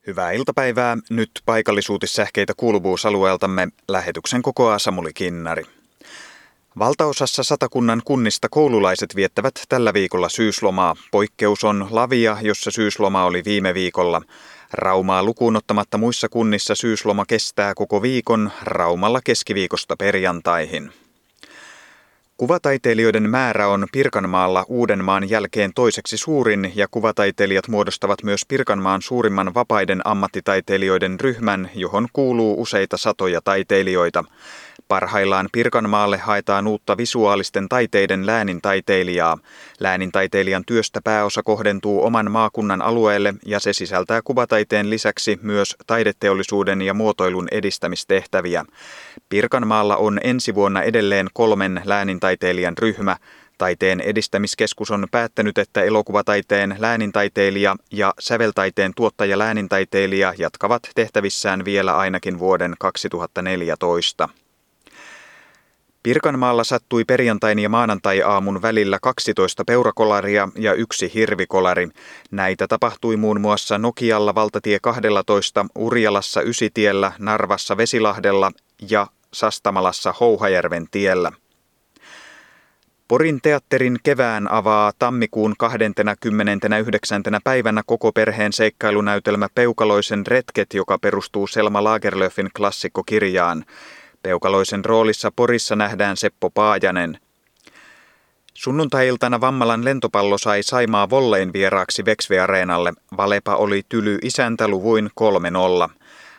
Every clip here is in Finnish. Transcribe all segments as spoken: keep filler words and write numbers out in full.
Hyvää iltapäivää. Nyt paikallisuutissähkeitä kuuluvuusalueeltamme. Lähetyksen kokoaa Samuli Kinnari. Valtaosassa Satakunnan kunnista koululaiset viettävät tällä viikolla syyslomaa. Poikkeus on Lavia, jossa syysloma oli viime viikolla. Raumaa lukuun ottamatta muissa kunnissa syysloma kestää koko viikon, Raumalla keskiviikosta perjantaihin. Kuvataiteilijoiden määrä on Pirkanmaalla Uudenmaan jälkeen toiseksi suurin ja kuvataiteilijat muodostavat myös Pirkanmaan suurimman vapaiden ammattitaiteilijoiden ryhmän, johon kuuluu useita satoja taiteilijoita. Parhaillaan Pirkanmaalle haetaan uutta visuaalisten taiteiden läänintaiteilijaa. Läänintaiteilijan työstä pääosa kohdentuu oman maakunnan alueelle ja se sisältää kuvataiteen lisäksi myös taideteollisuuden ja muotoilun edistämistehtäviä. Pirkanmaalla on ensi vuonna edelleen kolmen läänintaiteilijan ryhmä. Taiteen edistämiskeskus on päättänyt, että elokuvataiteen läänintaiteilija ja säveltaiteen tuottaja läänintaiteilija jatkavat tehtävissään vielä ainakin vuoden kaksituhattaneljätoista. Pirkanmaalla sattui perjantain ja maanantai-aamun välillä kaksitoista peurakolaria ja yksi hirvikolari. Näitä tapahtui muun muassa Nokialla valtatie kaksitoista, Urjalassa Ysitiellä, Narvassa Vesilahdella ja Sastamalassa Houhajärven tiellä. Porin teatterin kevään avaa tammikuun kahdeskymmenesyhdeksäs päivänä koko perheen seikkailunäytelmä Peukaloisen retket, joka perustuu Selma Lagerlöfin klassikkokirjaan. Peukaloisen roolissa Porissa nähdään Seppo Paajanen. Sunnuntai-iltana Vammalan lentopallo sai Saimaa vollein vieraaksi Vexve-areenalle. Valepa oli tyly isäntä luvuin kolme nolla.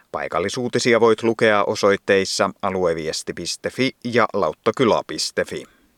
Paikallisuutisia voit lukea osoitteissa alueviesti piste fi ja lauttakyla piste fi.